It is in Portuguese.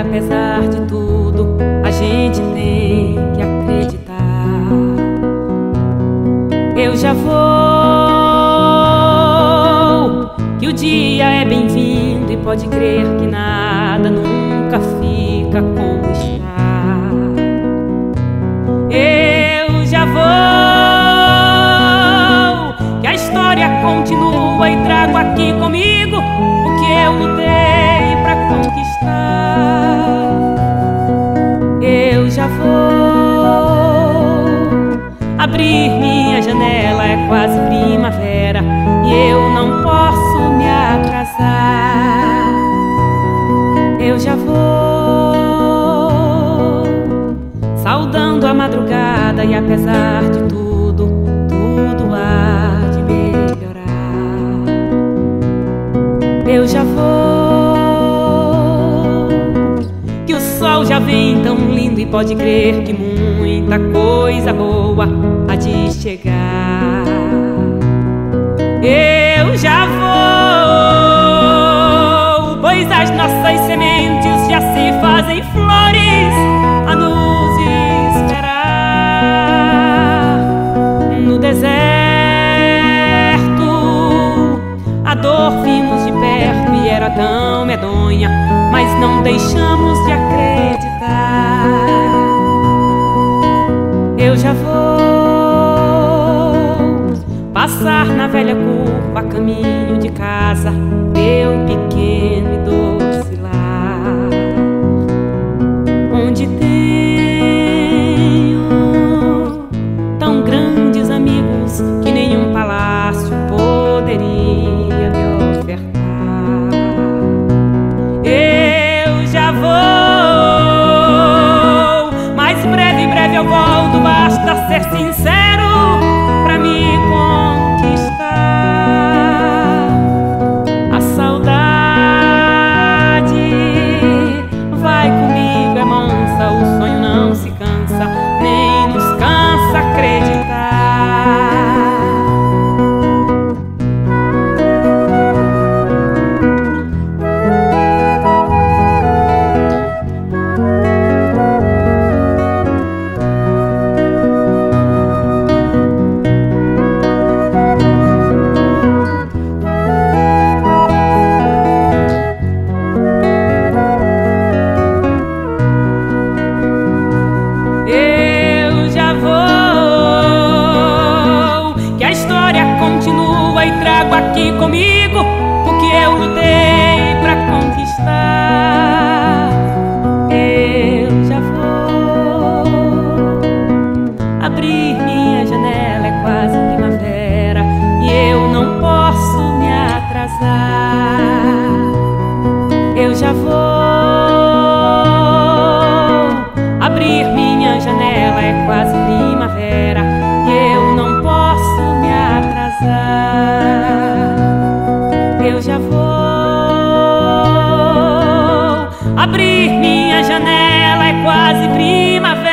apesar de tudo, a gente tem que acreditar. Eu já vou, que o dia é bem-vindo e pode crer que nada nunca fica como está. Eu já vou, que a história continua e trago aqui comigo o que eu lutei pra conquistar. Eu já vou abrir minha janela, é quase primavera e eu não posso me atrasar. Eu já vou saudando a madrugada e apesar de tudo, tudo há de melhorar. Eu já vou, que o sol já vem tão lindo e pode crer que muita coisa boa há de chegar. Eu já vou, pois as nossas sementes já se fazem flores a nos esperar. No deserto, a dor vimos de perto e era tão medonha, mas não deixamos de acreditar. Eu já vou passar na velha curva a caminho de casa, meu pequeno e doce lar, onde tenho tão grandes amigos que nenhum palácio poderia me ofertar. Eu já vou, mas breve, breve eu volto, basta ser sincero pra me conquistar. A saudade vai comigo, é mansa, o sonho não se cansa, nem nos cansa acreditar. Continua e trago aqui comigo o que eu lutei pra conquistar. Eu já vou abrir minha janela, é quase primavera e eu não posso me atrasar. Eu já vou abrir minha janela, é quase primavera e eu não posso me atrasar. Eu já vou abrir minha janela, é quase primavera.